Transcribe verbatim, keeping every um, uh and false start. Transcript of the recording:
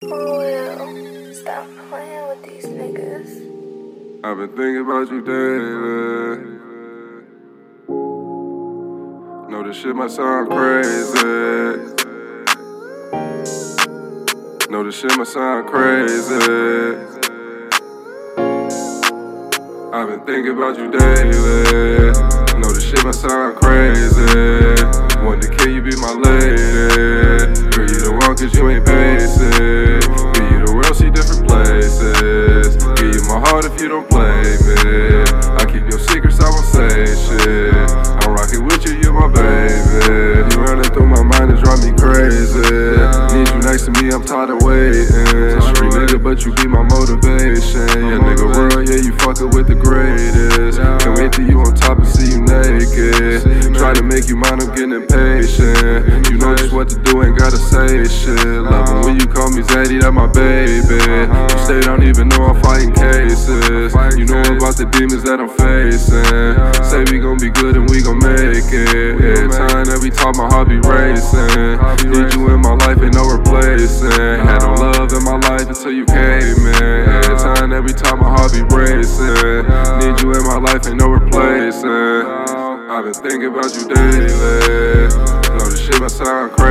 For real, stop playing with these niggas. I've been thinking about you daily. Know this shit might sound crazy. Know this shit might sound crazy. I've been thinking about you daily. Know this shit might sound crazy. Want to kill you, be my lady. Girl, you the one cause you ain't basic. Give you the world, see different places. Give you my heart if you don't play me. I keep your secrets, I won't say shit. I'm rocking with you, you my baby. You running through my mind and drive me crazy. Need you next to me, I'm tired of waiting. Street nigga, but you be my motivation. Yeah, nigga world, yeah, you fucking with the greatest. Can't wait till you on top and see you naked. Try to make you mine, I'm getting impatient. You know just what to do, ain't gotta say shit. Love it when you call me Zaddy, that my baby. You say don't even know I'm fighting cases. You know about the demons that I'm facing. Say we gon' be good and we gon' make it. Every time that we talk, my heart be racing. Need you in my life, ain't no replacing. Had no love in my life until you came in. Every time that we talk, my heart be racing. Need you in my life, ain't no replacing. I've been thinking about you daily. Know this shit might sound crazy.